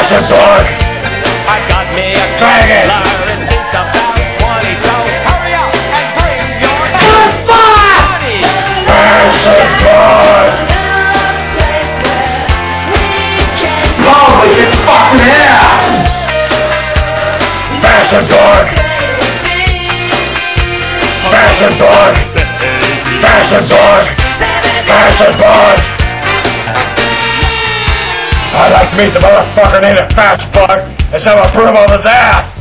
Fashion book. I got me a Drag it. collar and think about 20, so hurry up and bring your money. Fashion book. Holy shit, fucking ass. Fashion book. Fashion book. Fashion book. Fashion book. I like meet the motherfucker named a fat fuck and shove a broom on his ass.